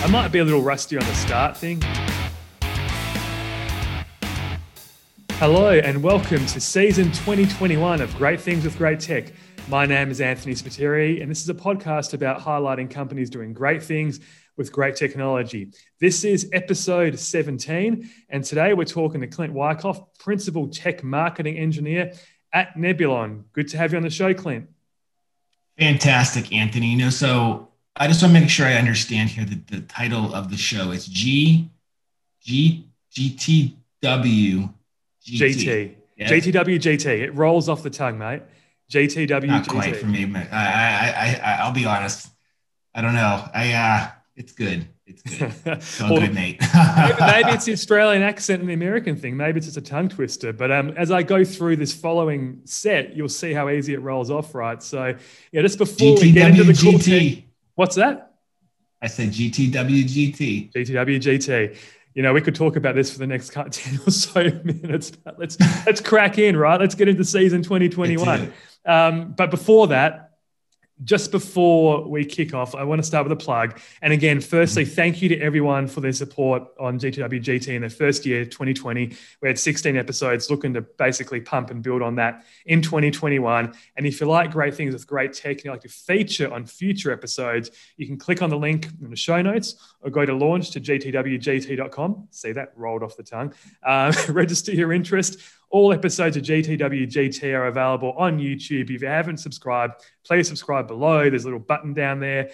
I might be a little rusty on the start thing. Hello and welcome to season 2021 of Great Things with Great Tech. My name is Anthony Spiteri, and this is a podcast about highlighting companies doing great things with great technology. This is episode 17, and today we're talking to Clint Wyckoff, Principal Tech Marketing Engineer at Nebulon. Good to have you on the show, Clint. Fantastic, Anthony. So I just want to make sure I understand here that the title of the show is GTW GT. Yes? GTW GT. It rolls off the tongue, mate. GTW Not GT. quite for me, but I'll be honest. I don't know. It's good. It's good. So well, good, mate. maybe it's the Australian accent and the American thing. Maybe it's just a tongue twister. But as I go through this following set, you'll see how easy it rolls off, right? So, yeah, just before we get into the cool thing, what's that? I said GTW GT. GTW GT. You know, we could talk about this for the next 10 or so minutes, but let's crack in, right? Let's get into season 2021. But before that, just before we kick off, I want to start with a plug. And again, firstly, thank you to everyone for their support on GTW GT in the first year, 2020. We had 16 episodes looking to basically pump and build on that in 2021. And if you like great things with great tech and you like to feature on future episodes, you can click on the link in the show notes or go to launch to gtwgt.com. See, that rolled off the tongue. Register your interest. All episodes of GTW GT are available on YouTube. If you haven't subscribed, please subscribe below. There's a little button down there.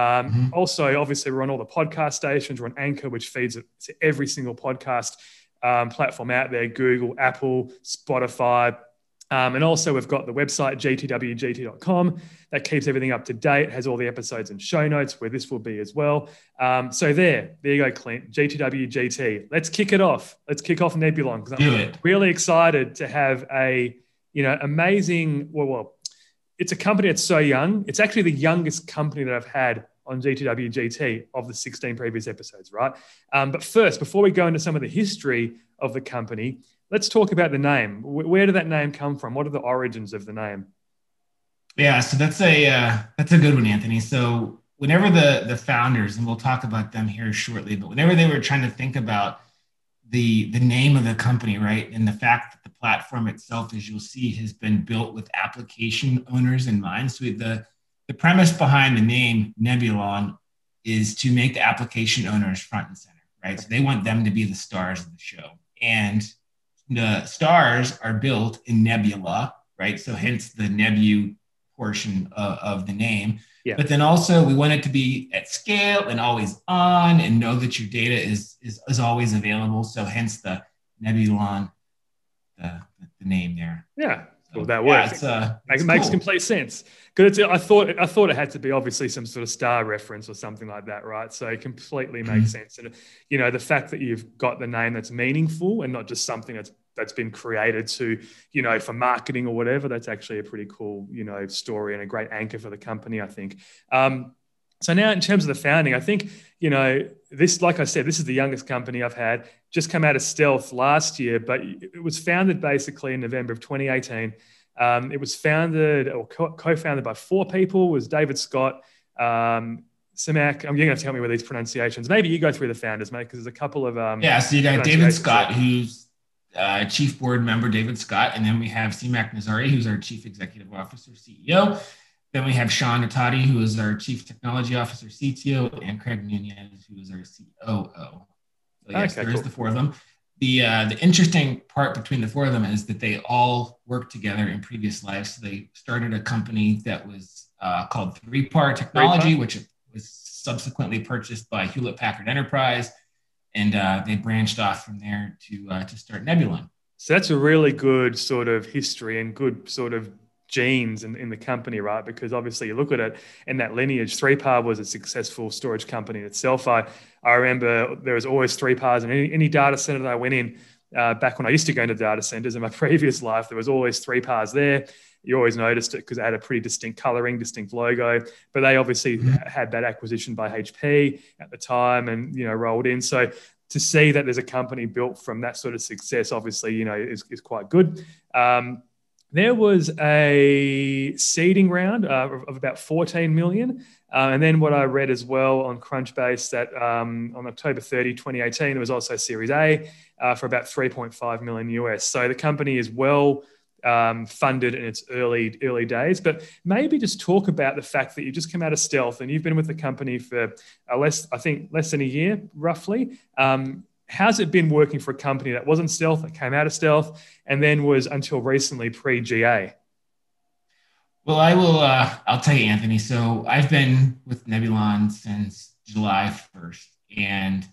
Also, obviously, we're on all the podcast stations. We're on Anchor, which feeds it to every single podcast platform out there, Google, Apple, Spotify. And also, we've got the website, gtwgt.com. That keeps everything up to date, has all the episodes and show notes where this will be as well. So there you go, Clint, GTW GT. Let's kick it off. Let's kick off Nebulon, because I'm really excited to have a, amazing, well, it's a company that's so young. It's actually the youngest company that I've had on GTW GT of the 16 previous episodes, right? But first, before we go into some of the history of the company, let's talk about the name. Where did that name come from? What are the origins of the name? Yeah, so that's a good one, Anthony. So whenever the founders, and we'll talk about them here shortly, but whenever they were trying to think about the name of the company, right, and the fact that the platform itself, as you'll see, has been built with application owners in mind. So the premise behind the name Nebulon is to make the application owners front and center, right? So they want them to be the stars of the show. And the stars are built in nebula, right? So hence the Nebu portion of the name. Yeah. But then also we want it to be at scale and always on, and know that your data is always available. So hence the Nebulon, the name there. Yeah. Well, that works. It makes complete sense. Because I thought it had to be obviously some sort of star reference or something like that, right? So it completely makes sense. And the fact that you've got the name that's meaningful and not just something that's been created to, for marketing or whatever, that's actually a pretty cool, story and a great anchor for the company, I think. So now in terms of the founding, I think, this, like I said, this is the youngest company I've had, just come out of stealth last year, but it was founded basically in November of 2018. It was founded or co-founded by 4 people. It was David Scott, Samak. I'm going to tell me with these pronunciations. Maybe you go through the founders, mate, because there's a couple of so you got David Scott, who's chief board member, David Scott, and then we have Samak Nazari, who's our chief executive officer, CEO. Then we have Sean Natati, who is our chief technology officer, CTO, and Craig Nunez, who is our COO. So yes, there's the 4 of them. The interesting part between the 4 of them is that they all worked together in previous lives. So they started a company that was called 3PAR Technology, which was subsequently purchased by Hewlett Packard Enterprise, and they branched off from there to start Nebulon. So that's a really good sort of history and good sort of genes in the company, right? Because obviously you look at it in that lineage. 3PAR was a successful storage company in itself. I remember there was always 3PARs in any data center that I went in back when I used to go into data centers in my previous life. There was always 3PARs there. You always noticed it because it had a pretty distinct coloring, distinct logo. But they obviously had that acquisition by HP at the time and, rolled in. So to see that there's a company built from that sort of success, obviously, is quite good. There was a seeding round of about 14 million. And then what I read as well on Crunchbase that on October 30, 2018, there was also Series A for about 3.5 million US. So the company is well funded in its early days. But maybe just talk about the fact that you just come out of stealth and you've been with the company for less than a year, roughly. How's it been working for a company that wasn't stealth, that came out of stealth, and then was until recently pre-GA? Well, I'll tell you, Anthony. So I've been with Nebulon since July 1st. And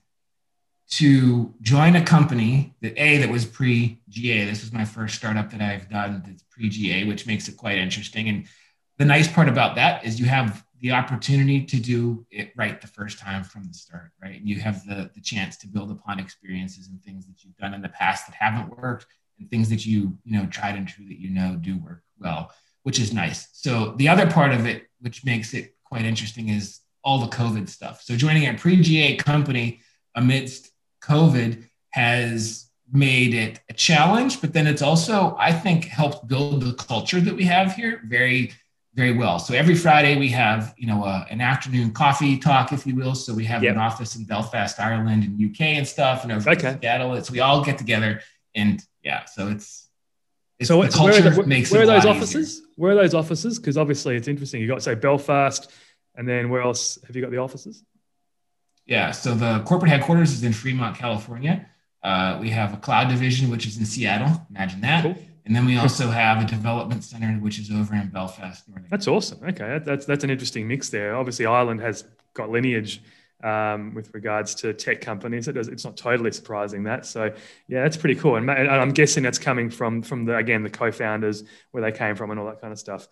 to join a company that was pre-GA, this was my first startup that I've done that's pre-GA, which makes it quite interesting. And the nice part about that is you have the opportunity to do it right the first time from the start, right? And you have the chance to build upon experiences and things that you've done in the past that haven't worked, and things that you tried and true that do work well, which is nice. So the other part of it, which makes it quite interesting, is all the COVID stuff. So joining a pre-GA company amidst COVID has made it a challenge, but then it's also, I think, helped build the culture that we have here very, very well. So every Friday we have, an afternoon coffee talk, if you will. So we have an office in Belfast, Ireland, and UK and stuff, and over in Seattle. So we all get together, and so it's so the culture makes it where are those offices? Easier. Where are those offices? Because obviously it's interesting. You got Belfast, and then where else have you got the offices? Yeah, so the corporate headquarters is in Fremont, California. We have a cloud division, which is in Seattle. Imagine that. Cool. And then we also have a development center, which is over in Belfast, Northern. That's awesome. Okay, that's an interesting mix there. Obviously, Ireland has got lineage with regards to tech companies. It's not totally surprising that. So yeah, that's pretty cool. And I'm guessing that's coming from the co-founders, where they came from and all that kind of stuff.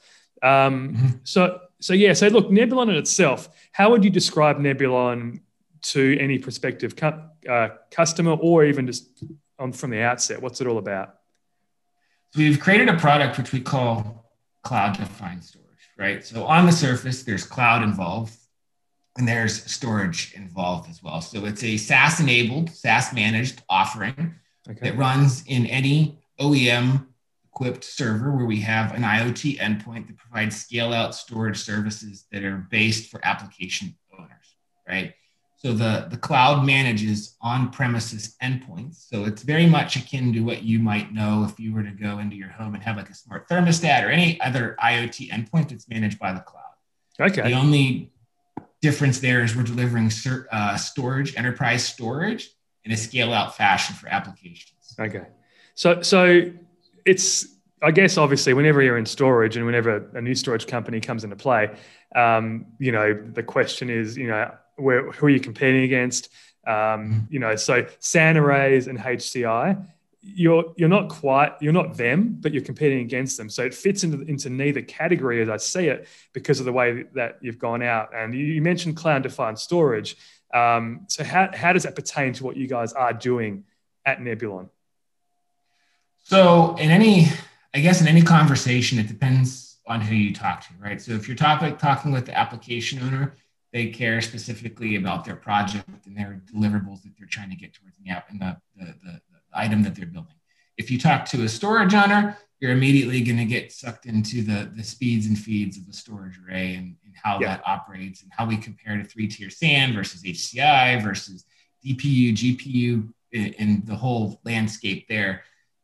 So look, Nebulon in itself, how would you describe Nebulon to any prospective customer, or even just from the outset? What's it all about? So we've created a product which we call cloud-defined storage, right? So on the surface, there's cloud involved, and there's storage involved as well. So it's a SaaS-enabled, SaaS-managed offering that runs in any OEM-equipped server where we have an IoT endpoint that provides scale-out storage services that are based for application owners, right? So the cloud manages on-premises endpoints. So it's very much akin to what you might know if you were to go into your home and have like a smart thermostat or any other IoT endpoint that's managed by the cloud. Okay. The only difference there is we're delivering storage, enterprise storage, in a scale-out fashion for applications. Okay. So it's, I guess, obviously, whenever you're in storage and whenever a new storage company comes into play, the question is, who are you competing against? So SanArrays and HCI, you're not them, but you're competing against them. So it fits into neither category as I see it, because of the way that you've gone out. And you mentioned cloud-defined storage. So how does that pertain to what you guys are doing at Nebulon? So in any conversation, it depends on who you talk to, right? So if you're talking with the application owner, they care specifically about their project and their deliverables that they're trying to get towards the app and the item that they're building. If you talk to a storage owner, you're immediately going to get sucked into the speeds and feeds of the storage array and how that operates, and how we compare to 3-tier SAN versus HCI versus DPU, GPU, and the whole landscape there.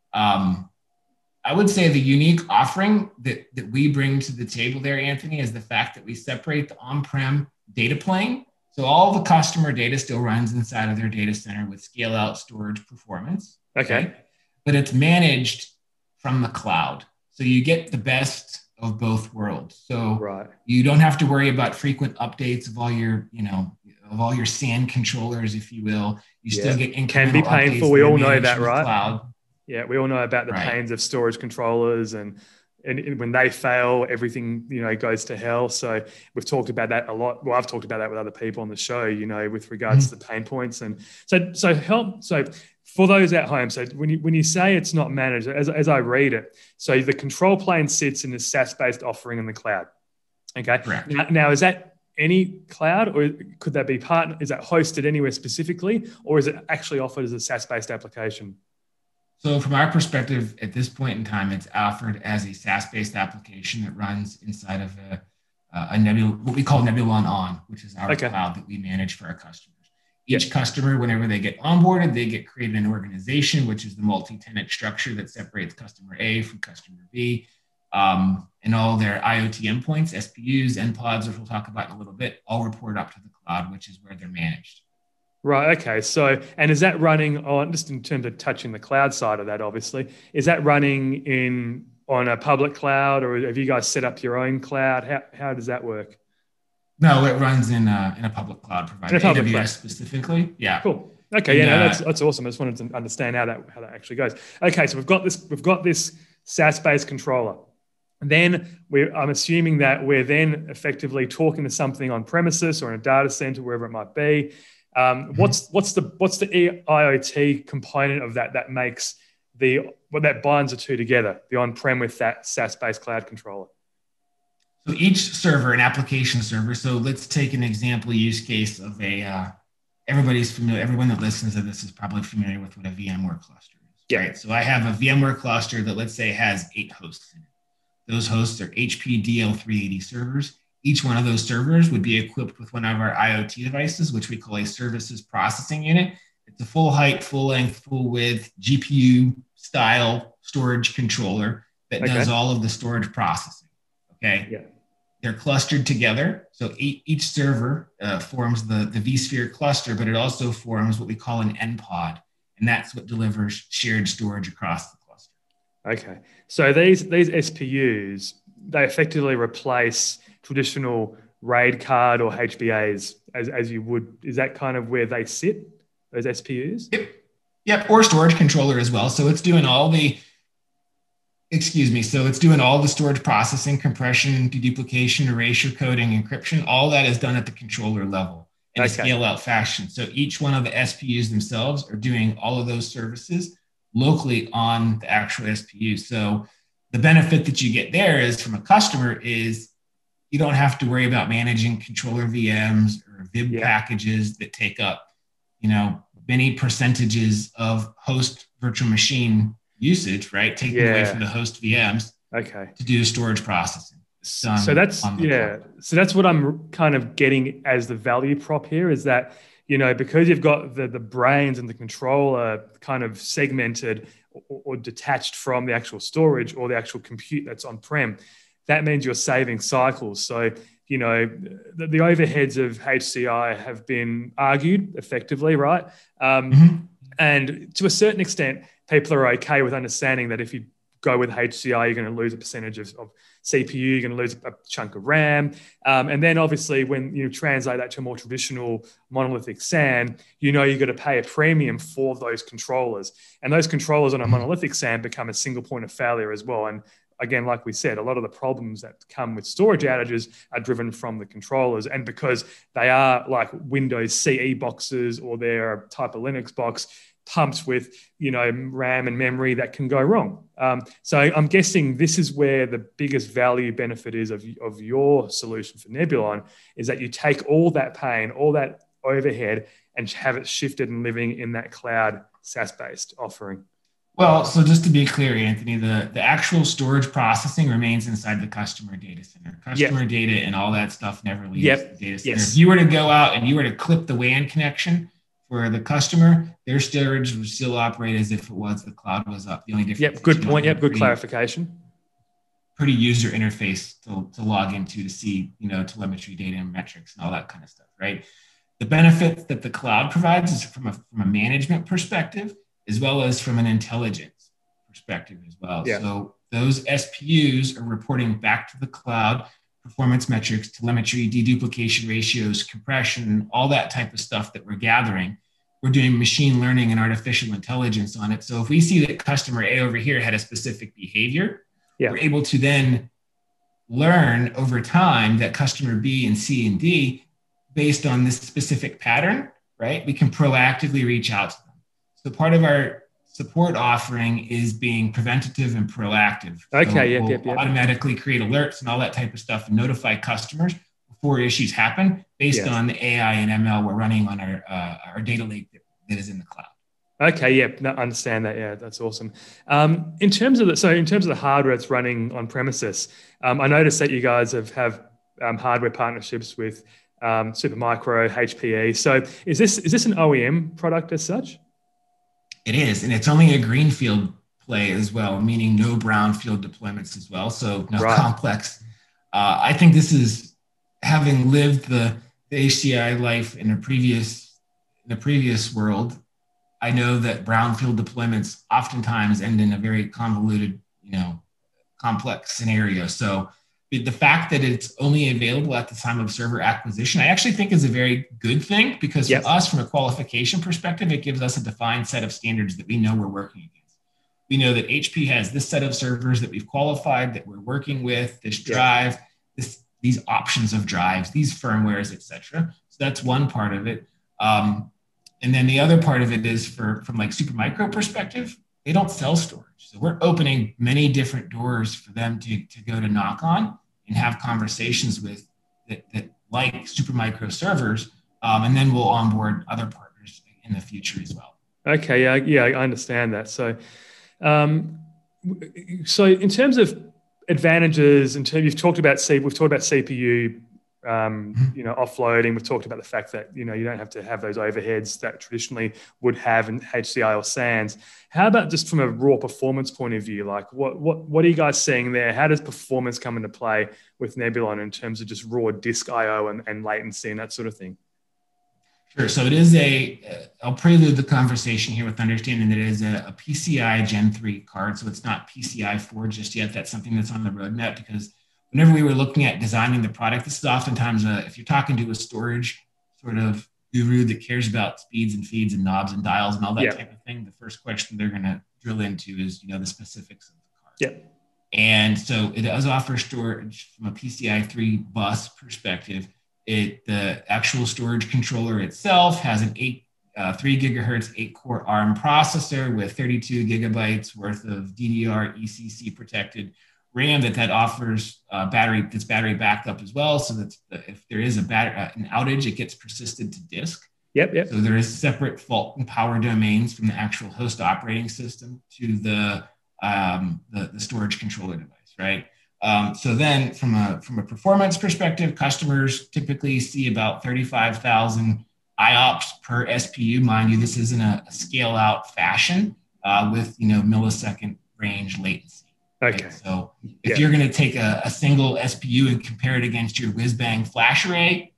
I would say the unique offering that we bring to the table there, Anthony, is the fact that we separate the on-prem data plane. So all the customer data still runs inside of their data center with scale-out storage performance. Okay. Right? But it's managed from the cloud. So you get the best of both worlds. So you don't have to worry about frequent updates of all your SAN controllers, if you will. You still get incremental can be painful. We all know that, right? Cloud. Yeah, we all know about the pains of storage controllers, and when they fail, everything goes to hell. So we've talked about that a lot. Well, I've talked about that with other people on the show, with regards to the pain points. And so for those at home. So when you say it's not managed, as I read it, so the control plane sits in the SaaS-based offering in the cloud. Okay. Correct. Now is that any cloud, or could that be is that hosted anywhere specifically, or is it actually offered as a SaaS-based application? So from our perspective, at this point in time, it's offered as a SaaS-based application that runs inside of a Nebula, what we call Nebulon On, which is our cloud that we manage for our customers. Each customer, whenever they get onboarded, they get created an organization, which is the multi-tenant structure that separates customer A from customer B. And all their IoT endpoints, SPUs, NPODs, which we'll talk about in a little bit, all report up to the cloud, which is where they're managed. Right. Okay. So, and is that running on, just in terms of touching the cloud side of that, obviously, is that running on a public cloud, or have you guys set up your own cloud? How does that work? No, it runs in a public cloud provider, in a public AWS cloud specifically. Yeah. Cool. Okay. And, that's awesome. I just wanted to understand how that actually goes. Okay. So we've got this SaaS-based controller. And then I'm assuming that we're then effectively talking to something on premises or in a data center, wherever it might be. What's the IoT component of that makes that binds the two together, the on-prem with that SaaS-based cloud controller? So each server, an application server. So let's take an example use case of everybody's familiar. Everyone that listens to this is probably familiar with what a VMware cluster is. Yeah. Right. So I have a VMware cluster that, let's say, has 8 hosts in it. Those hosts are HP DL380 servers. Each one of those servers would be equipped with one of our IoT devices, which we call a services processing unit. It's a full height, full length, full width, GPU style storage controller that does all of the storage processing. Okay. Yeah. They're clustered together. So each server forms the vSphere cluster, but it also forms what we call an NPOD. And that's what delivers shared storage across the cluster. Okay. So these SPUs, they effectively replace traditional RAID card or HBAs as you would. Is that kind of where they sit, those SPUs? Yep. Or storage controller as well. So it's doing all the storage processing, compression, deduplication, erasure, coding, encryption. All that is done at the controller level in a scale out fashion. So each one of the SPUs themselves are doing all of those services locally on the actual SPU. So the benefit that you get there is from a customer is you don't have to worry about managing controller VMs or VIB packages that take up, many percentages of host virtual machine usage, right? Taking away from the host VMs to do storage processing. So that's what I'm kind of getting as the value prop here is that, because you've got the brains and the controller kind of segmented or detached from the actual storage or the actual compute that's on-prem, that means you're saving cycles. So, the overheads of HCI have been argued effectively, right? And to a certain extent, people are okay with understanding that if you go with HCI, you're going to lose a percentage of CPU, you're going to lose a chunk of RAM. And then obviously when you translate that to a more traditional monolithic SAN, you've got to pay a premium for those controllers. And those controllers on a monolithic SAN become a single point of failure as well. And again, like we said, a lot of the problems that come with storage outages are driven from the controllers. And because they are like Windows CE boxes or they're a type of Linux box, pumped with, RAM and memory that can go wrong. So I'm guessing this is where the biggest value benefit is of your solution for Nebulon, is that you take all that pain, all that overhead, and have it shifted and living in that cloud SaaS-based offering. Well, so just to be clear, Anthony, the actual storage processing remains inside the customer data center. Customer data and all that stuff never leaves the data center. If you were to go out and you were to clip the WAN connection for the customer, their storage would still operate as if it was the cloud was up. The only difference. Good point. Good clarification. Pretty user interface to log into to see, telemetry data and metrics and all that kind of stuff, right? The benefits that the cloud provides is from a management perspective, as well as from an intelligence perspective as well. Yeah. So those SPUs are reporting back to the cloud performance metrics, telemetry, deduplication ratios, compression, all that type of stuff that we're gathering. We're doing machine learning and artificial intelligence on it. So if we see that customer A over here had a specific behavior, we're able to then learn over time that customer B and C and D, based on this specific pattern, right? We can proactively reach out to them. So part of our support offering is being preventative and proactive. Okay, we'll automatically create alerts and all that type of stuff and notify customers before issues happen based on the AI and ML we're running on our data lake that is in the cloud. Okay, yeah, no, I understand that. Yeah, that's awesome. In terms of the hardware that's running on premises, I noticed that you guys have hardware partnerships with Supermicro, HPE. So is this an OEM product as such? It is, and it's only a greenfield play as well, meaning no brownfield deployments as well. So no Right. complex. I think this is having lived the HCI life in a previous world. I know that brownfield deployments oftentimes end in a very convoluted, complex scenario. So the fact that it's only available at the time of server acquisition, I actually think is a very good thing because for Yep. us, from a qualification perspective, it gives us a defined set of standards that we know we're working against. We know that HP has this set of servers that we've qualified that we're working with, this Yep. drive, these options of drives, these firmwares, etc. So that's one part of it. And then the other part of it is from like Supermicro perspective, they don't sell storage. So we're opening many different doors for them to go to knock on and have conversations with that like Supermicro servers. And then we'll onboard other partners in the future as well. Okay. Yeah. Yeah. I understand that. Um, so in terms of advantages, we've talked about CPU, offloading. We've talked about the fact that you don't have to have those overheads that traditionally would have in HCI or SANs. How about just from a raw performance point of view? Like, what are you guys seeing there? How does performance come into play with Nebulon in terms of just raw disk I/O and latency and that sort of thing? Sure. So I'll prelude the conversation here with understanding that it is a PCI Gen 3 card. So it's not PCI 4 just yet. That's something that's on the roadmap because whenever we were looking at designing the product, this is oftentimes, if you're talking to a storage sort of guru that cares about speeds and feeds and knobs and dials and all that Yeah. type of thing, the first question they're going to drill into is, the specifics of the card. Yeah. And so it does offer storage from a PCI 3 bus perspective. The actual storage controller itself has an 3 gigahertz 8-core ARM processor with 32 gigabytes worth of DDR ECC protected RAM that offers battery backed up as well. So that if there is an outage, it gets persisted to disk. Yep. Yep. So there is separate fault and power domains from the actual host operating system to the storage controller device, right? So then from a performance perspective, customers typically see about 35,000 IOPS per SPU. Mind you, this isn't a scale out fashion with millisecond range latency. Okay. Right? So if you're going to take a single SPU and compare it against your whiz bang flash array,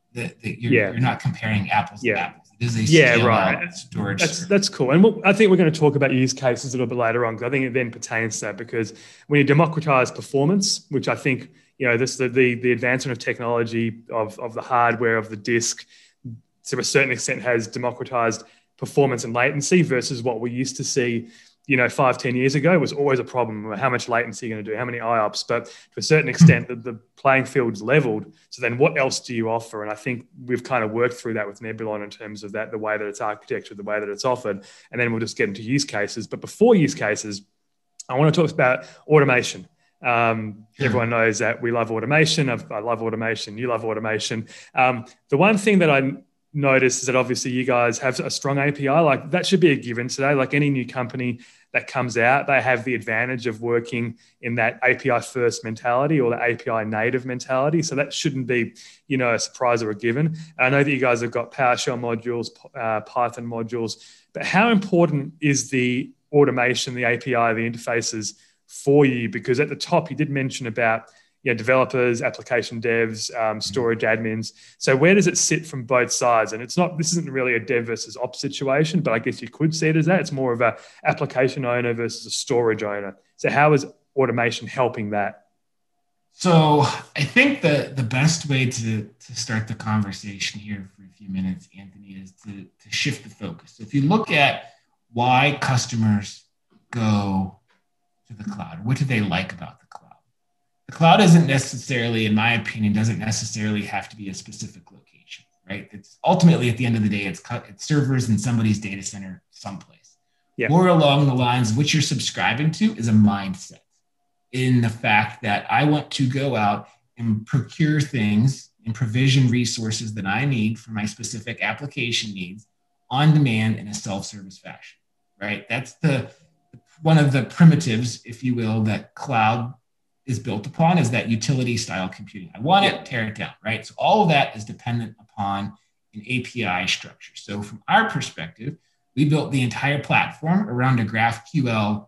you're not comparing apples to apples. It is a scale out storage. That's cool. And I think we're going to talk about use cases a little bit later on because I think it then pertains to that because when you democratize performance, which I think, the advancement of technology of the hardware, of the disk, to a certain extent has democratized performance and latency versus what we used to see 5-10 years ago was always a problem. How much latency are you going to do? How many IOPS? But to a certain extent, the playing field's leveled. So then what else do you offer? And I think we've kind of worked through that with Nebulon in terms of that, the way that it's architectured, the way that it's offered. And then we'll just get into use cases. But before use cases, I want to talk about automation. Everyone knows that we love automation. I love automation. You love automation. The one thing that I noticed is that obviously you guys have a strong API. Like that should be a given today. Like any new company that comes out, they have the advantage of working in that API first mentality or the API native mentality. So that shouldn't be, a surprise or a given. I know that you guys have got PowerShell modules, Python modules, but how important is the automation, the API, the interfaces for you? Because at the top, you did mention about developers, application devs, storage admins. So where does it sit from both sides? And this isn't really a dev versus ops situation, but I guess you could see it as that. It's more of a application owner versus a storage owner. So how is automation helping that? So I think the best way to start the conversation here for a few minutes, Anthony, is to shift the focus. So if you look at why customers go to the cloud, what do they like about the cloud? The cloud isn't necessarily, in my opinion, doesn't necessarily have to be a specific location, right? It's ultimately at the end of the day, it's servers in somebody's data center someplace. Yeah. More along the lines of what you're subscribing to is a mindset in the fact that I want to go out and procure things and provision resources that I need for my specific application needs on demand in a self-service fashion. right? That's one of the primitives, if you will, that cloud is built upon, is that utility style computing. I want it, tear it down, right? So all of that is dependent upon an API structure. So from our perspective, we built the entire platform around a GraphQL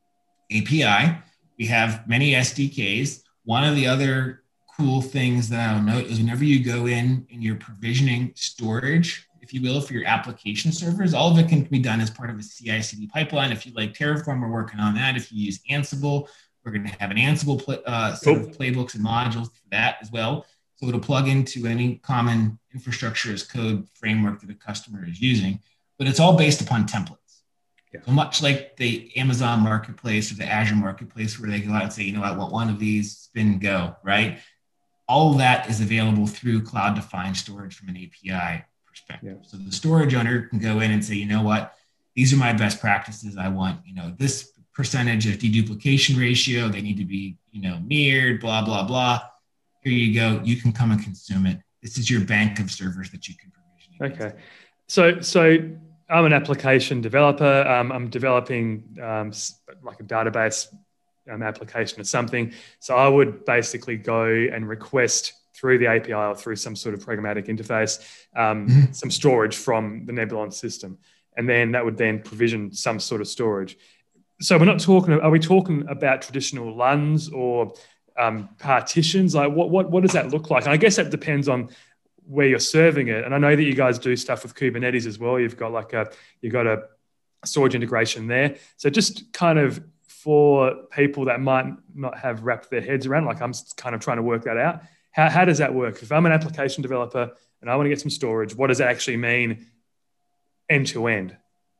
API. We have many SDKs. One of the other cool things that I'll note is whenever you go in and you're provisioning storage, if you will, for your application servers, all of it can be done as part of a CI/CD pipeline. If you like Terraform, we're working on that. If you use Ansible, we're going to have an Ansible set of playbooks and modules for that as well. So it'll plug into any common infrastructure as code framework that a customer is using, but it's all based upon templates. Yeah. So much like the Amazon Marketplace or the Azure Marketplace, where they go out and say, you know, I want one of these, spin, go, right? All of that is available through cloud-defined storage from an API perspective. Yeah. So the storage owner can go in and say, you know what, these are my best practices. I want, you know, this percentage of deduplication ratio. They need to be, you know, mirrored, blah, blah, blah. Here you go. You can come and consume it. This is your bank of servers that you can provision. Okay. So I'm an application developer. I'm developing like a database application or something. So I would basically go and request through the API or through some sort of programmatic interface, some storage from the Nebulon system. And then that would then provision some sort of storage. So are we talking about traditional LUNs or partitions? Like what does that look like? And I guess that depends on where you're serving it. And I know that you guys do stuff with Kubernetes as well. You've got a storage integration there. So just kind of for people that might not have wrapped their heads around, like I'm kind of trying to work that out. How does that work? If I'm an application developer and I want to get some storage, what does that actually mean end to end?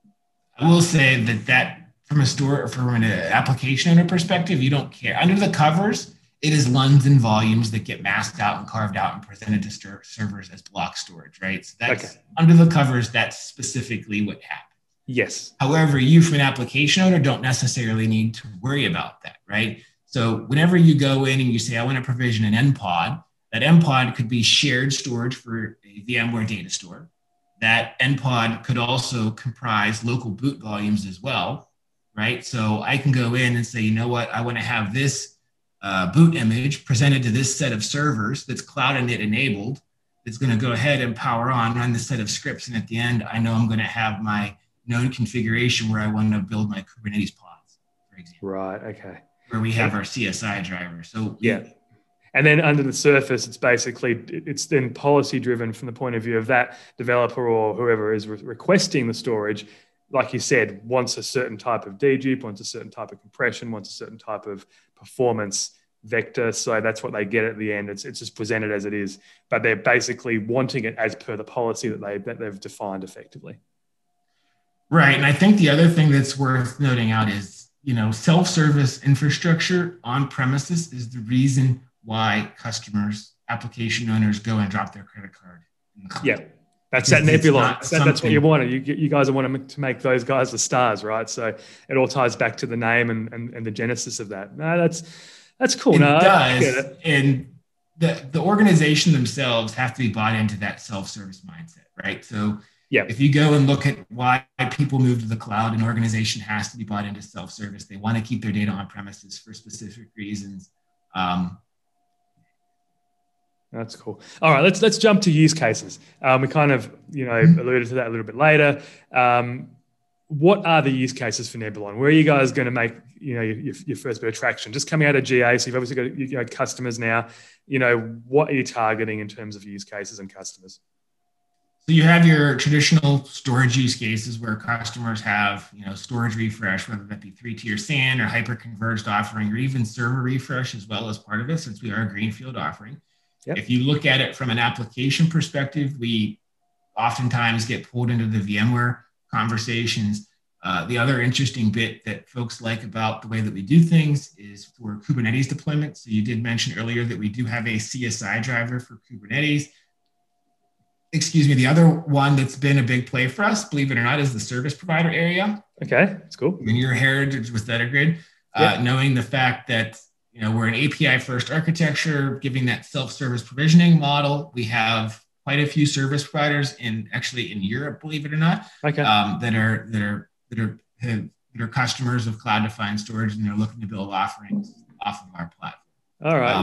I will say that from an application owner perspective, you don't care. Under the covers, it is LUNs and volumes that get masked out and carved out and presented to servers as block storage, right? So that's okay. Under the covers, that's specifically what happens. Yes. However, you from an application owner don't necessarily need to worry about that, right? So whenever you go in and you say, I want to provision an NPod, that NPod could be shared storage for a VMware data store. That NPod could also comprise local boot volumes as well, right? So I can go in and say, you know what, I want to have this boot image presented to this set of servers that's Cloud Init enabled. It's going to go ahead and power on, run the set of scripts. And at the end, I know I'm going to have my known configuration where I want to build my Kubernetes pods, for example. Right, okay. Where we have our CSI driver. So yeah. And then under the surface, it's then policy driven from the point of view of that developer or whoever is requesting the storage. Like you said, wants a certain type of dedupe, wants a certain type of compression, wants a certain type of performance vector. So that's what they get at the end. It's just presented as it is, but they're basically wanting it as per the policy that they've defined effectively. Right. And I think the other thing that's worth noting out is, you know, self-service infrastructure on premises is the reason why customers, application owners go and drop their credit card in the cloud. Yeah. That's that Nebulon. That's what you wanted. You guys want to make those guys the stars, right? So it all ties back to the name and the genesis of that. No, that's cool. It does. And the organization themselves have to be bought into that self-service mindset, right? So yeah, if you go and look at why people move to the cloud, an organization has to be bought into self-service. They want to keep their data on premises for specific reasons. That's cool. All right, let's jump to use cases. We kind of alluded to that a little bit later. What are the use cases for Nebulon? Where are you guys going to make your first bit of traction? Just coming out of GA, so you've obviously got customers now. What are you targeting in terms of use cases and customers? So you have your traditional storage use cases where customers have storage refresh, whether that be 3-tier SAN or hyper-converged offering, or even server refresh as well as part of it, since we are a greenfield offering. Yep. If you look at it from an application perspective, we oftentimes get pulled into the VMware conversations. The other interesting bit that folks like about the way that we do things is for Kubernetes deployment. So you did mention earlier that we do have a CSI driver for Kubernetes. The other one that's been a big play for us, believe it or not, is the service provider area. Okay, that's cool. When your heritage with Etagrid, knowing the fact that we're an API-first architecture, giving that self-service provisioning model. We have quite a few service providers in Europe, believe it or not, that are that are customers of cloud-defined storage, and they're looking to build offerings off of our platform. All right.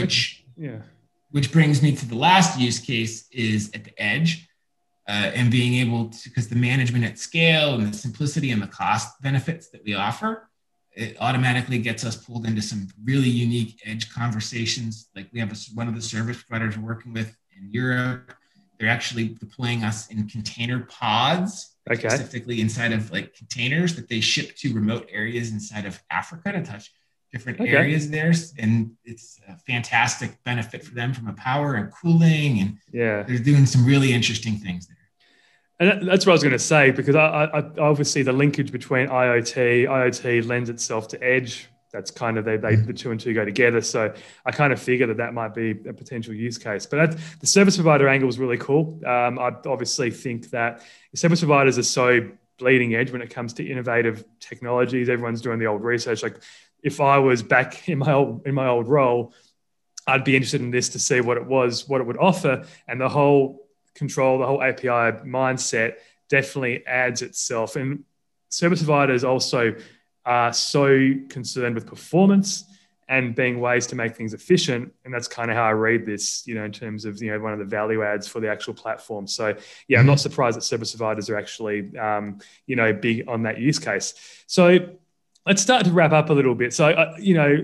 Which brings me to the last use case is at the edge, and being able to, because the management at scale and the simplicity and the cost benefits that we offer, it automatically gets us pulled into some really unique edge conversations. Like we have one of the service providers we're working with in Europe. They're actually deploying us in container pods, specifically inside of like containers that they ship to remote areas inside of Africa to touch different areas there. And it's a fantastic benefit for them from a power and cooling. And they're doing some really interesting things there. And that's what I was going to say, because I obviously the linkage between IoT lends itself to edge. That's kind of the two and two go together. So I kind of figure that might be a potential use case. But the service provider angle is really cool. I obviously think that service providers are so bleeding edge when it comes to innovative technologies. Everyone's doing the old research. Like if I was back in my old role, I'd be interested in this to see what it would offer, and the whole control, the whole API mindset definitely adds itself. And service providers also are so concerned with performance and being ways to make things efficient. And that's kind of how I read this, in terms of, one of the value adds for the actual platform. So yeah, I'm not surprised that service providers are actually, big on that use case. So let's start to wrap up a little bit. So,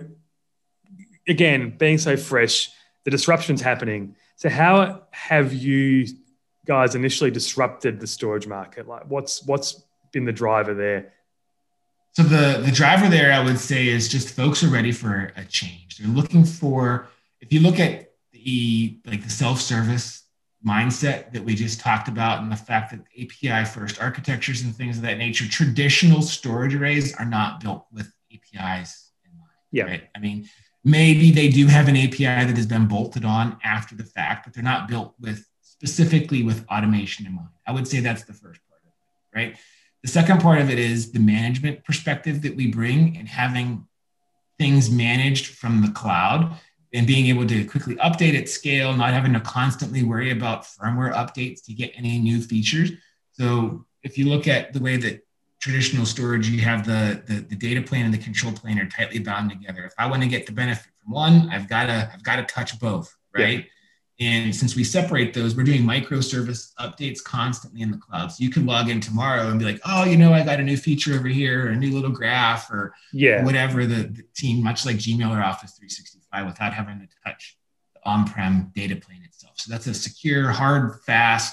again, being so fresh, the disruption's happening. So how have you guys initially disrupted the storage market? Like what's been the driver there? So the driver there, I would say, is just folks are ready for a change. They're looking for, if you look at the self-service mindset that we just talked about, and the fact that API first architectures and things of that nature, traditional storage arrays are not built with APIs in mind. Yeah. Right? I mean, maybe they do have an API that has been bolted on after the fact, but they're not built specifically with automation in mind. I would say that's the first part of it, right? The second part of it is the management perspective that we bring, and having things managed from the cloud and being able to quickly update at scale, not having to constantly worry about firmware updates to get any new features. So if you look at the way that traditional storage, you have the data plane and the control plane are tightly bound together. If I want to get the benefit from one, I've got to touch both, right? Yeah. And since we separate those, we're doing microservice updates constantly in the cloud. So you can log in tomorrow and be like, oh, I got a new feature over here, or a new little graph, or whatever the team, much like Gmail or Office 365, without having to touch the on-prem data plane itself. So that's a secure, hard, fast,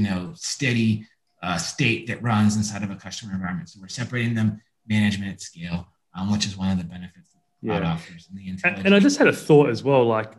steady state that runs inside of a customer environment. So we're separating them, management at scale, which is one of the benefits that the cloud offers. And I just had a thought as well, like,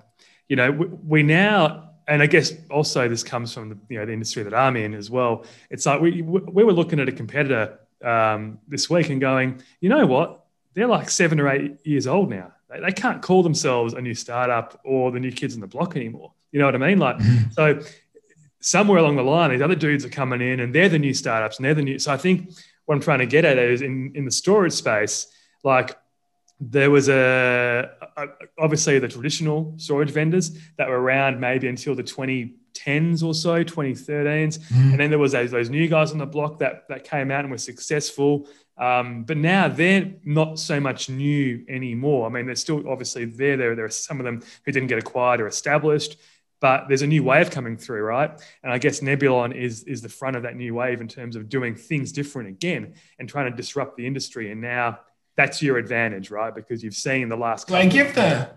we now, and I guess also this comes from the industry that I'm in as well. It's like we were looking at a competitor this week and going, you know what? They're like 7 or 8 years old now. They can't call themselves a new startup or the new kids on the block anymore. You know what I mean? Like, so somewhere along the line, these other dudes are coming in and they're the new startups and they're the new. So I think what I'm trying to get at is in the storage space, like, there was obviously the traditional storage vendors that were around maybe until the 2010s or so, 2013s. And then there was those new guys on the block that came out and were successful. But now they're not so much new anymore. I mean, they're still obviously there. There are some of them who didn't get acquired or established, but there's a new wave coming through, right? And I guess Nebulon is the front of that new wave in terms of doing things different again and trying to disrupt the industry. And now that's your advantage, right? Because you've seen the last. Well, I give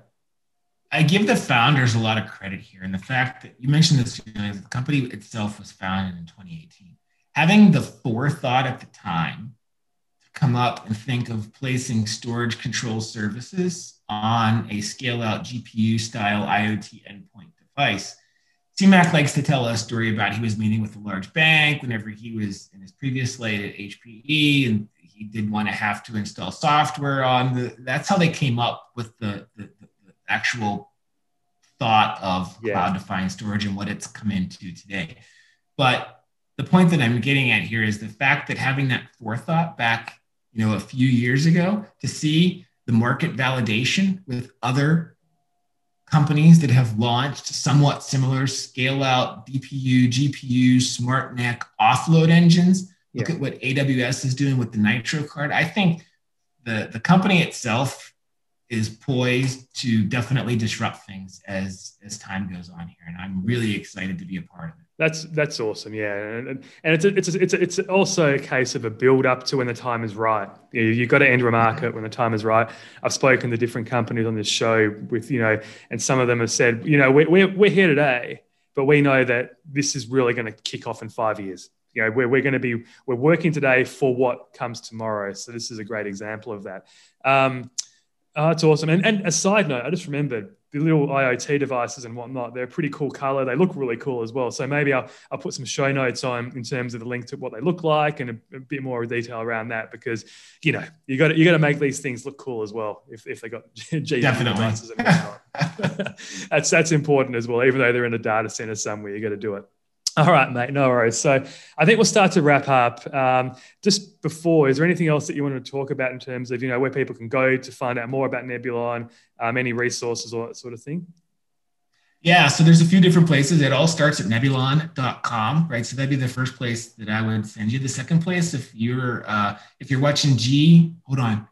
the founders a lot of credit here, and the fact that you mentioned this, the company itself was founded in 2018. Having the forethought at the time to come up and think of placing storage control services on a scale-out GPU-style IoT endpoint device. CMAC likes to tell a story about he was meeting with a large bank whenever he was in his previous slate at HPE, and he did want to have to install software on that's how they came up with the actual thought of cloud-defined storage and what it's come into today. But the point that I'm getting at here is the fact that having that forethought back, a few years ago, to see the market validation with other companies that have launched somewhat similar scale-out DPU, GPU, SmartNIC offload engines Look at what AWS is doing with the Nitro card. I think the company itself is poised to definitely disrupt things as time goes on here, and I'm really excited to be a part of it. That's awesome, yeah, and it's also a case of a build up to when the time is right. You've got to enter a market when the time is right. I've spoken to different companies on this show with, and some of them have said, we're here today, but we know that this is really going to kick off in 5 years. We're working today for what comes tomorrow. So this is a great example of that. It's awesome. And a side note, I just remembered the little IoT devices and whatnot. They're a pretty cool color. They look really cool as well. So maybe I'll put some show notes on in terms of the link to what they look like and a bit more detail around that, because you got to make these things look cool as well if they got GPU devices and whatnot. that's important as well. Even though they're in a data center somewhere, you got to do it. All right, mate, no worries. So I think we'll start to wrap up. Just before, is there anything else that you wanted to talk about in terms of, where people can go to find out more about Nebulon, any resources or that sort of thing? Yeah, so there's a few different places. It all starts at nebulon.com, right? So that'd be the first place that I would send you. The second place, if you're watching GTWGT.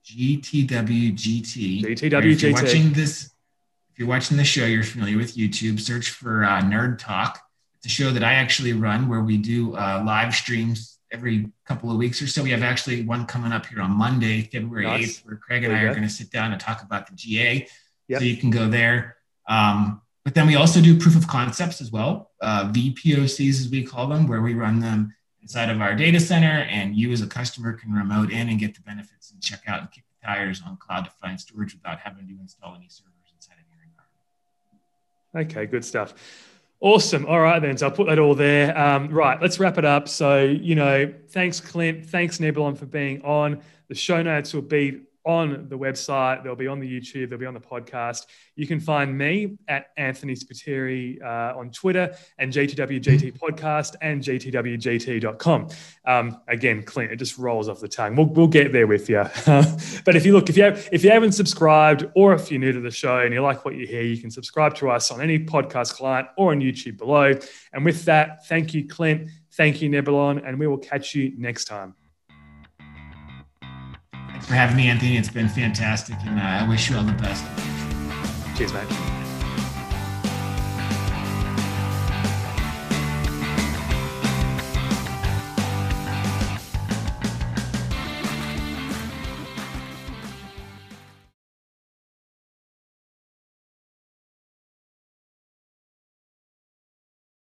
If you're watching this show, you're familiar with YouTube, search for Nerd Talk. It's a show that I actually run where we do live streams every couple of weeks or so. We have actually one coming up here on Monday, February 8th, where Craig and I are going to sit down and talk about the GA. Yep. So you can go there. But then we also do proof of concepts as well, VPOCs as we call them, where we run them inside of our data center, and you as a customer can remote in and get the benefits and check out and kick the tires on cloud-defined storage without having to install any servers inside of your environment. Okay, good stuff. Awesome. All right, then. So I'll put that all there. Right, let's wrap it up. So, thanks, Clint. Thanks, Nebulon, for being on. The show notes will be on the website. They'll be on the YouTube. They'll be on the podcast. You can find me at Anthony Spiteri on Twitter, and GTWGT podcast and GTWGT.com. Again, Clint, it just rolls off the tongue. We'll get there with you. But if you haven't subscribed, or if you're new to the show and you like what you hear, you can subscribe to us on any podcast client or on YouTube below. And with that, thank you, Clint. Thank you, Nebulon, and we will catch you next time. Thanks for having me, Anthony. It's been fantastic, and I wish you all the best. Cheers, mate.